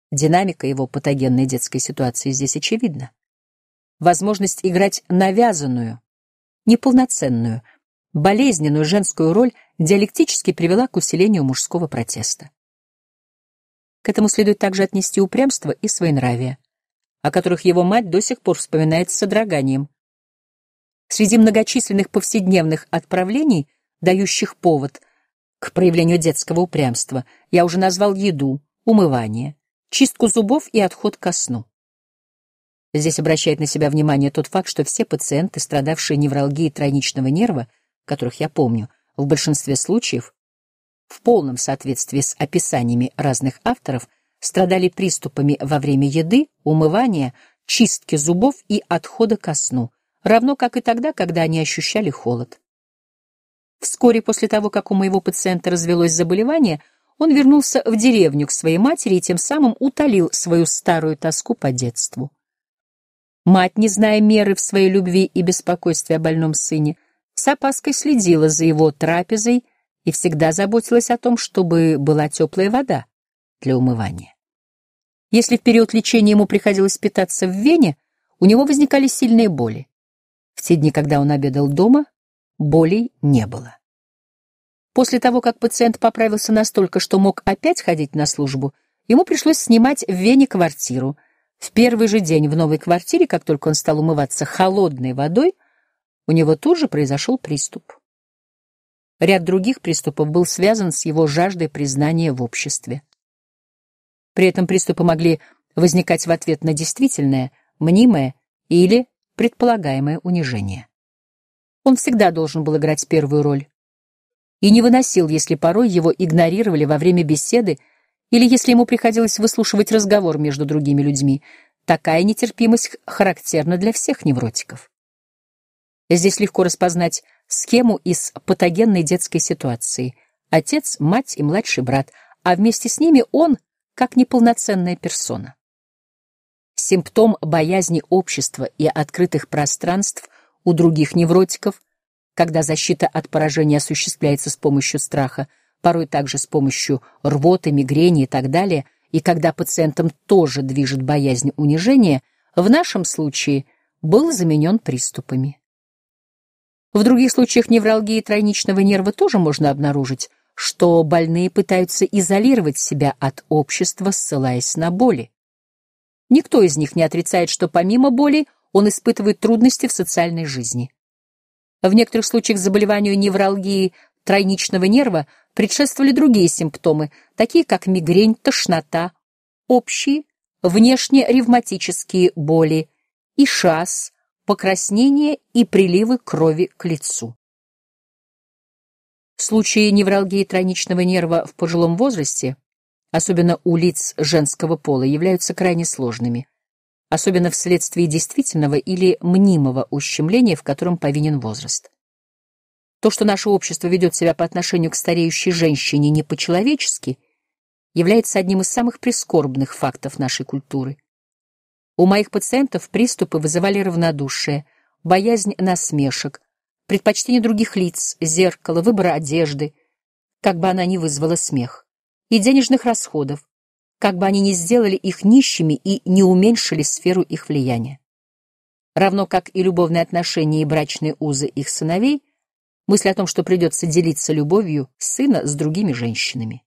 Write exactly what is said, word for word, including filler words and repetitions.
Динамика его патогенной детской ситуации здесь очевидна. Возможность играть навязанную, неполноценную, болезненную женскую роль диалектически привела к усилению мужского протеста. К этому следует также отнести упрямство и своенравие, о которых его мать до сих пор вспоминает с содроганием. Среди многочисленных повседневных отправлений, дающих повод к проявлению детского упрямства, я уже назвал еду, умывание, чистку зубов и отход ко сну. Здесь обращает на себя внимание тот факт, что все пациенты, страдавшие невралгией тройничного нерва, которых я помню, в большинстве случаев, в полном соответствии с описаниями разных авторов, страдали приступами во время еды, умывания, чистки зубов и отхода ко сну, равно как и тогда, когда они ощущали холод. Вскоре после того, как у моего пациента развелось заболевание, он вернулся в деревню к своей матери и тем самым утолил свою старую тоску по детству. Мать, не зная меры в своей любви и беспокойстве о больном сыне, с опаской следила за его трапезой и всегда заботилась о том, чтобы была теплая вода для умывания. Если в период лечения ему приходилось питаться в Вене, у него возникали сильные боли. В те дни, когда он обедал дома, болей не было. После того, как пациент поправился настолько, что мог опять ходить на службу, ему пришлось снимать в Вене квартиру. В первый же день в новой квартире, как только он стал умываться холодной водой, у него тут же произошел приступ. Ряд других приступов был связан с его жаждой признания в обществе. При этом приступы могли возникать в ответ на действительное, мнимое или предполагаемое унижение. Он всегда должен был играть первую роль и не выносил, если порой его игнорировали во время беседы или если ему приходилось выслушивать разговор между другими людьми. Такая нетерпимость характерна для всех невротиков. Здесь легко распознать схему из патогенной детской ситуации: отец, мать и младший брат, а вместе с ними он как неполноценная персона. Симптом боязни общества и открытых пространств у других невротиков, когда защита от поражения осуществляется с помощью страха, порой также с помощью рвоты, мигрени и так далее, и когда пациентом тоже движет боязнь унижения, в нашем случае был заменен приступами. В других случаях невралгии тройничного нерва тоже можно обнаружить, что больные пытаются изолировать себя от общества, ссылаясь на боли. Никто из них не отрицает, что помимо боли он испытывает трудности в социальной жизни. В некоторых случаях заболеванию невралгии тройничного нерва предшествовали другие симптомы, такие как мигрень, тошнота, общие внешнеревматические боли, ишаз, покраснение и приливы крови к лицу. Случаи невралгии тройничного нерва в пожилом возрасте, особенно у лиц женского пола, являются крайне сложными, особенно вследствие действительного или мнимого ущемления, в котором повинен возраст. То, что наше общество ведет себя по отношению к стареющей женщине не по-человечески, является одним из самых прискорбных фактов нашей культуры. У моих пациентов приступы вызывали равнодушие, боязнь насмешек, предпочтение других лиц, зеркала, выбора одежды, как бы она ни вызвала смех, и денежных расходов, как бы они ни сделали их нищими и не уменьшили сферу их влияния. Равно как и любовные отношения и брачные узы их сыновей, мысль о том, что придется делиться любовью сына с другими женщинами.